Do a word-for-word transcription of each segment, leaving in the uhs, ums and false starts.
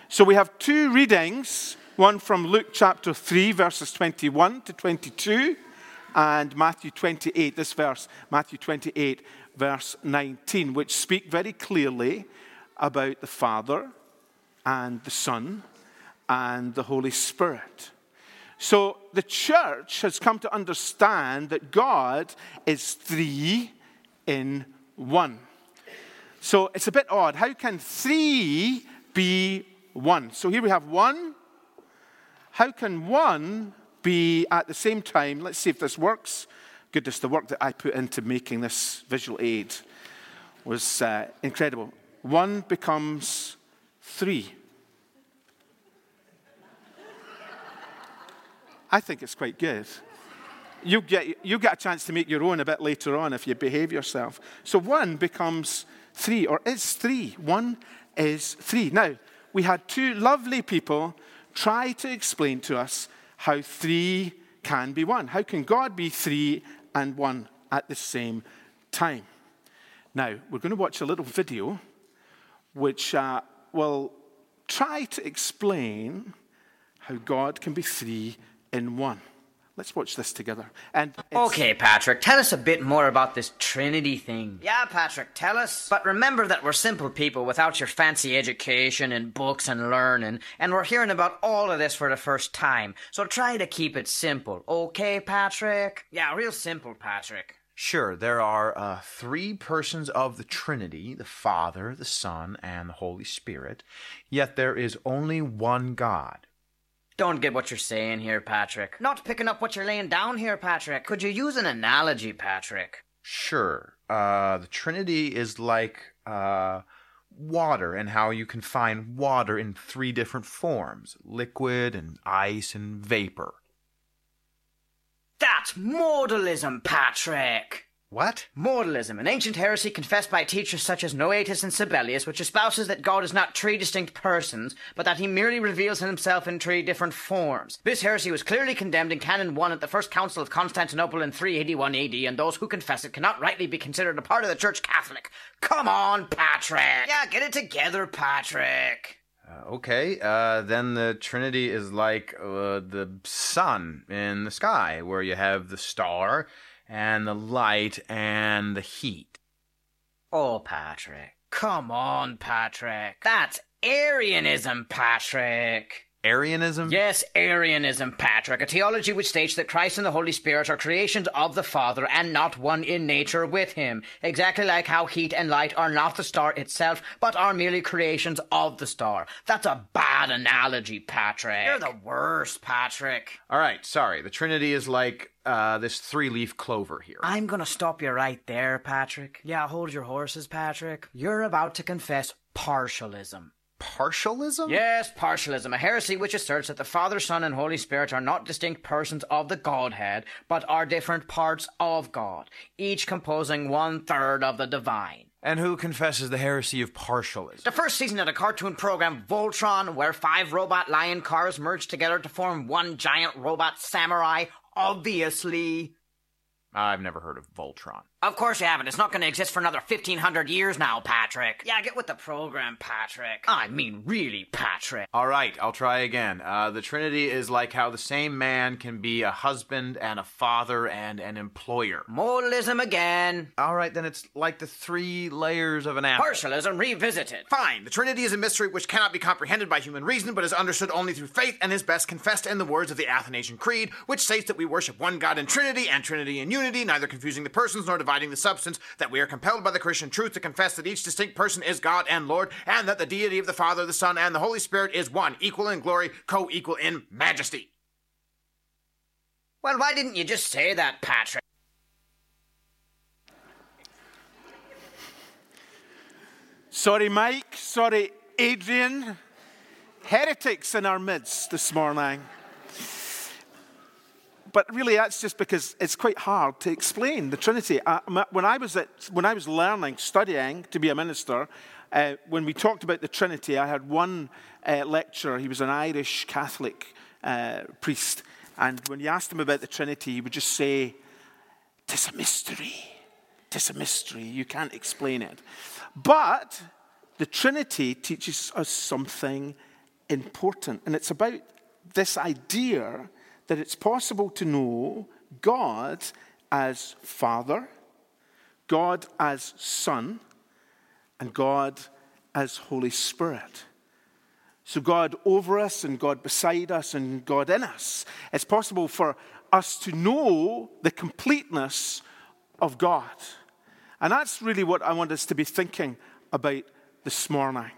So we have two readings, one from Luke chapter three, verses twenty-one to twenty-two, and Matthew twenty-eight, this verse, Matthew twenty-eight, verse nineteen, which speak very clearly about the Father and the Son and the Holy Spirit. So the church has come to understand that God is three in one. So it's a bit odd. How can three be one? So here we have one. How can one be at the same time? Let's see if this works. Goodness, the work that I put into making this visual aid was uh, incredible. One becomes three. I think it's quite good. You get, you get a chance to make your own a bit later on if you behave yourself. So one becomes three, or is three. One is three. Now, we had two lovely people try to explain to us how three can be one. How can God be three and one at the same time? Now, we're going to watch a little video which uh, will try to explain how God can be three in one. Let's watch this together. And okay, Patrick, tell us a bit more about this Trinity thing. Yeah, Patrick, tell us. But remember that we're simple people without your fancy education and books and learning, and we're hearing about all of this for the first time. So try to keep it simple, okay, Patrick? Yeah, real simple, Patrick. Sure, there are uh, three persons of the Trinity, the Father, the Son, and the Holy Spirit, yet there is only one God. Don't get what you're saying here, Patrick. Not picking up what you're laying down here, Patrick. Could you use an analogy, Patrick? Sure. Uh, the Trinity is like uh, water, and how you can find water in three different forms: liquid and ice and vapor. That's modalism, Patrick. What? Modalism, an ancient heresy confessed by teachers such as Noetus and Sibelius, which espouses that God is not three distinct persons, but that he merely reveals himself in three different forms. This heresy was clearly condemned in Canon one at the First Council of Constantinople in three eighty-one A D, and those who confess it cannot rightly be considered a part of the Church Catholic. Come on, Patrick! Yeah, get it together, Patrick. Uh, okay, uh, then the Trinity is like uh, the sun in the sky, where you have the star and the light and the heat. Oh, Patrick. Come on, Patrick. That's Arianism, Patrick. Arianism? Yes, Arianism, Patrick. A theology which states that Christ and the Holy Spirit are creations of the Father and not one in nature with him. Exactly like how heat and light are not the star itself, but are merely creations of the star. That's a bad analogy, Patrick. You're the worst, Patrick. All right, sorry. The Trinity is like uh, this three-leaf clover here. I'm going to stop you right there, Patrick. Yeah, hold your horses, Patrick. You're about to confess partialism. Partialism? Yes, partialism, a heresy which asserts that the Father, Son, and Holy Spirit are not distinct persons of the Godhead, but are different parts of God, each composing one-third of the divine. And who confesses the heresy of partialism? The first season of the cartoon program Voltron, where five robot lion cars merge together to form one giant robot samurai, obviously. I've never heard of Voltron. Of course you haven't. It's not going to exist for another fifteen hundred years now, Patrick. Yeah, get with the program, Patrick. I mean, really, Patrick. All right, I'll try again. Uh, the Trinity is like how the same man can be a husband and a father and an employer. Modalism again. All right, then it's like the three layers of an apple. Partialism revisited. Fine. The Trinity is a mystery which cannot be comprehended by human reason, but is understood only through faith and is best confessed in the words of the Athanasian Creed, which states that we worship one God in Trinity and Trinity in unity, neither confusing the persons nor dividing the substance, that we are compelled by the Christian truth to confess that each distinct person is God and Lord, and that the deity of the Father, the Son, and the Holy Spirit is one, equal in glory, co-equal in majesty. Well, why didn't you just say that, Patrick? Sorry, Mike. Sorry, Adrian. Heretics in our midst this morning. But really, that's just because it's quite hard to explain the Trinity. I, when I was at, when I was learning, studying to be a minister, uh, when we talked about the Trinity, I had one uh, lecturer. He was an Irish Catholic uh, priest, and when you asked him about the Trinity, he would just say, "'Tis a mystery. 'Tis a mystery. You can't explain it." But the Trinity teaches us something important. And it's about this idea that it's possible to know God as Father, God as Son, and God as Holy Spirit. So God over us and God beside us and God in us. It's possible for us to know the completeness of God. And that's really what I want us to be thinking about this morning.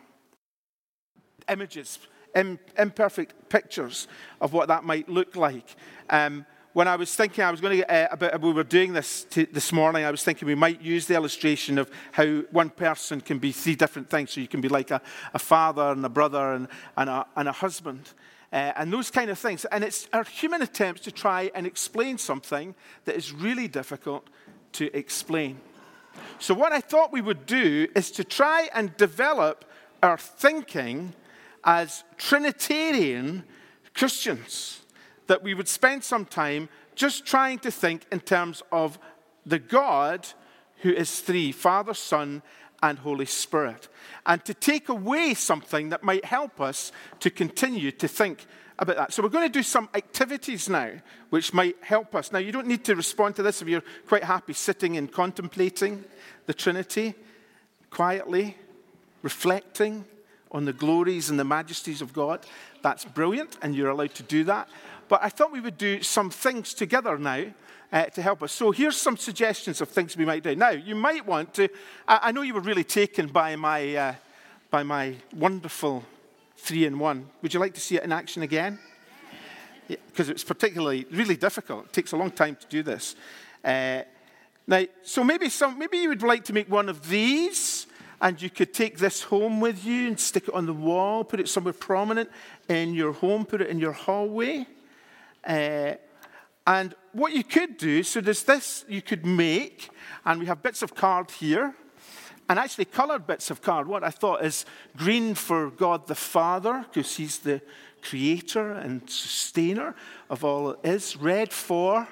Images, im- imperfect pictures of what that might look like. Um, when I was thinking, I was going to, uh, about, we were doing this to, this morning, I was thinking we might use the illustration of how one person can be three different things. So you can be like a, a father and a brother and, and, a, and a husband. Uh, and those kind of things. And it's our human attempts to try and explain something that is really difficult to explain. So what I thought we would do is to try and develop our thinking as Trinitarian Christians. That we would spend some time just trying to think in terms of the God who is three, Father, Son, and Holy Spirit. And to take away something that might help us to continue to think about that. So we're going to do some activities now which might help us. Now, you don't need to respond to this if you're quite happy sitting and contemplating the Trinity, quietly reflecting on the glories and the majesties of God. That's brilliant, and you're allowed to do that. But I thought we would do some things together now uh, to help us. So here's some suggestions of things we might do. Now, you might want to, I, I know you were really taken by my, uh, by my wonderful three-in-one. Would you like to see it in action again? Because yeah, it's particularly, really difficult. It takes a long time to do this. Uh, now, so maybe some, maybe you would like to make one of these, and you could take this home with you and stick it on the wall, put it somewhere prominent in your home, put it in your hallway. Uh, and what you could do, so there's this you could make, and we have bits of card here, and actually coloured bits of card. What I thought is green for God the Father, because he's the creator and sustainer of all it is. Red for,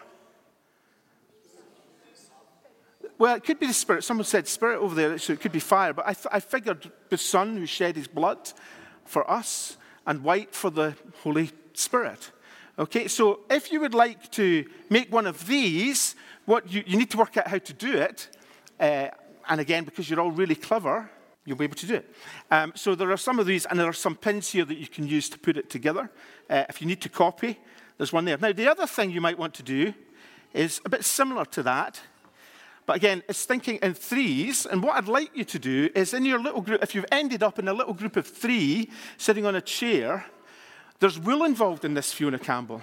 well, it could be the Spirit. Someone said Spirit over there, so it could be fire. But I, th- I figured the Son who shed his blood for us, and white for the Holy Spirit. Okay, so if you would like to make one of these, what you, you need to work out how to do it. Uh, and again, because you're all really clever, you'll be able to do it. Um, so there are some of these, and there are some pins here that you can use to put it together. Uh, if you need to copy, there's one there. Now, the other thing you might want to do is a bit similar to that. But again, it's thinking in threes. And what I'd like you to do is in your little group, if you've ended up in a little group of three sitting on a chair, there's wool involved in this, Fiona Campbell.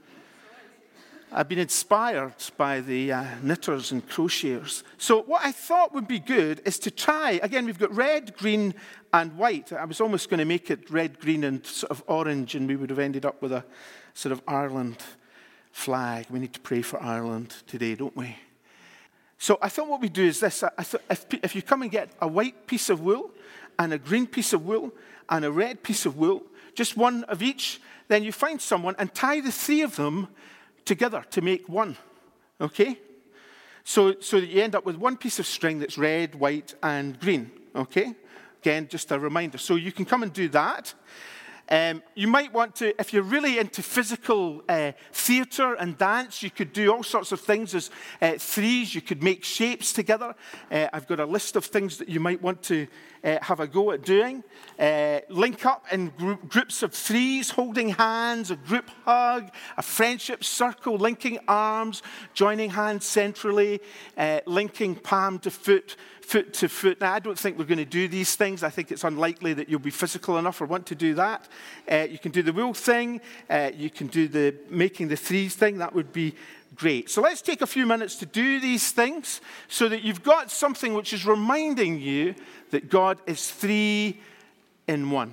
I've been inspired by the uh, knitters and crocheters. So what I thought would be good is to try, again, we've got red, green, and white. I was almost going to make it red, green, and sort of orange, and we would have ended up with a sort of Ireland flag. We need to pray for Ireland today, don't we? So I thought what we do is this. I thought if, if you come and get a white piece of wool, and a green piece of wool, and a red piece of wool, just one of each, then you find someone and tie the three of them together to make one, okay? So, so that you end up with one piece of string that's red, white, and green, okay? Again, just a reminder. So you can come and do that. Um, you might want to, if you're really into physical uh, theatre and dance, you could do all sorts of things as uh, threes. You could make shapes together. Uh, I've got a list of things that you might want to uh, have a go at doing. Uh, link up in group, groups of threes, holding hands, a group hug, a friendship circle, linking arms, joining hands centrally, uh, linking palm to foot, foot to foot. Now, I don't think we're going to do these things. I think it's unlikely that you'll be physical enough or want to do that. Uh, you can do the wool thing. Uh, you can do the making the threes thing. That would be great. So let's take a few minutes to do these things so that you've got something which is reminding you that God is three in one.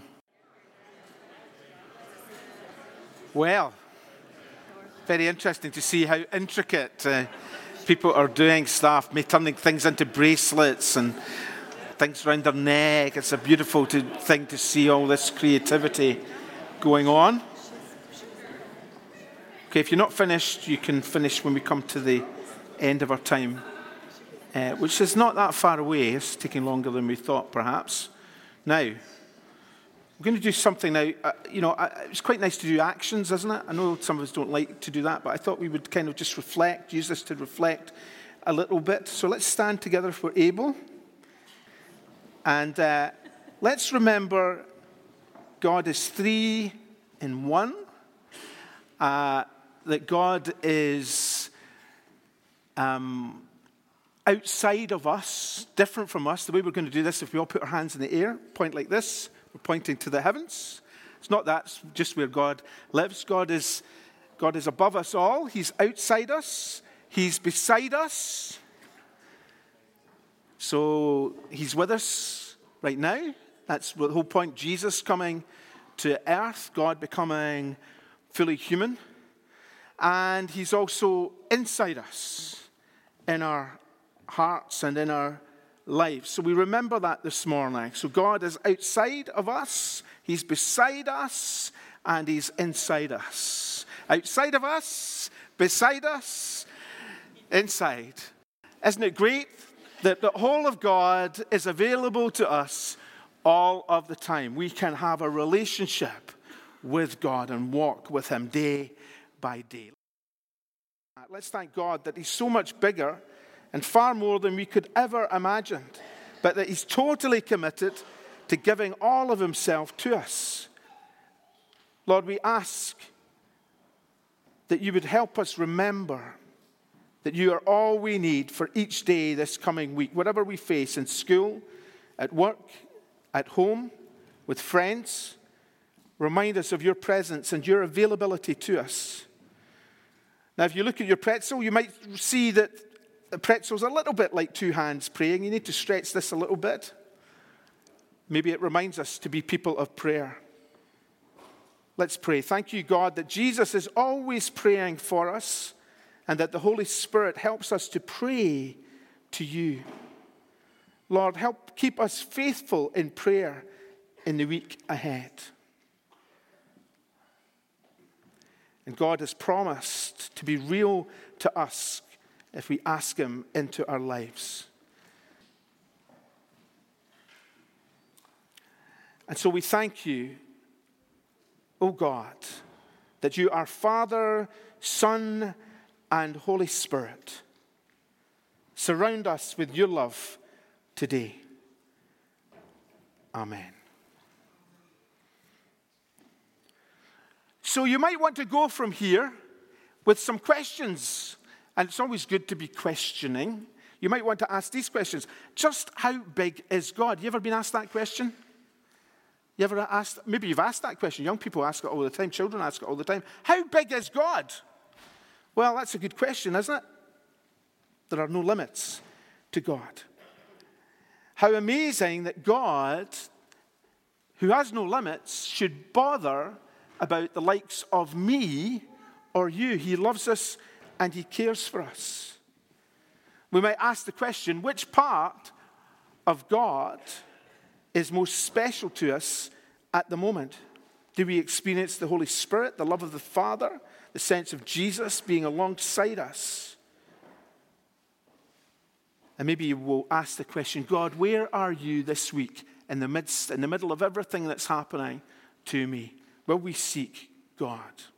Well, very interesting to see how intricate uh, people are doing stuff, turning things into bracelets and things around their neck. It's a beautiful to, thing to see all this creativity going on. Okay, if you're not finished, you can finish when we come to the end of our time, uh, which is not that far away. It's taking longer than we thought, perhaps. Now, I'm going to do something now. Uh, you know, uh, it's quite nice to do actions, isn't it? I know some of us don't like to do that, but I thought we would kind of just reflect, use this to reflect a little bit. So let's stand together if we're able. And uh, let's remember God is three in one. Uh, that God is um, outside of us, different from us. The way we're going to do this, if we all put our hands in the air, point like this, we're pointing to the heavens. It's not that, it's just where God lives. God is, God is above us all. He's outside us. He's beside us. So he's with us right now. That's the whole point. Jesus coming to earth, God becoming fully human. And he's also inside us, in our hearts and in our lives. So we remember that this morning. So God is outside of us, he's beside us, and he's inside us. Outside of us, beside us, inside. Isn't it great that the whole of God is available to us all of the time? We can have a relationship with God and walk with him day by day. Let's thank God that he's so much bigger and far more than we could ever imagine, but that he's totally committed to giving all of himself to us. Lord, we ask that you would help us remember that you are all we need for each day this coming week, whatever we face in school, at work, at home, with friends. Remind us of your presence and your availability to us. Now, if you look at your pretzel, you might see that the pretzel's a little bit like two hands praying. You need to stretch this a little bit. Maybe it reminds us to be people of prayer. Let's pray. Thank you, God, that Jesus is always praying for us and that the Holy Spirit helps us to pray to you. Lord, help keep us faithful in prayer in the week ahead. And God has promised to be real to us if we ask him into our lives. And so we thank you, O God, that you are Father, Son, and Holy Spirit. Surround us with your love today. Amen. So you might want to go from here with some questions. And it's always good to be questioning. You might want to ask these questions. Just how big is God? You ever been asked that question? You ever asked, maybe you've asked that question. Young people ask it all the time. Children ask it all the time. How big is God? Well, that's a good question, isn't it? There are no limits to God. How amazing that God, who has no limits, should bother about the likes of me or you. He loves us and he cares for us. We might ask the question, which part of God is most special to us at the moment? Do we experience the Holy Spirit, the love of the Father, the sense of Jesus being alongside us? And maybe you will ask the question, God, where are you this week in the midst, in the middle of everything that's happening to me? Will we seek God?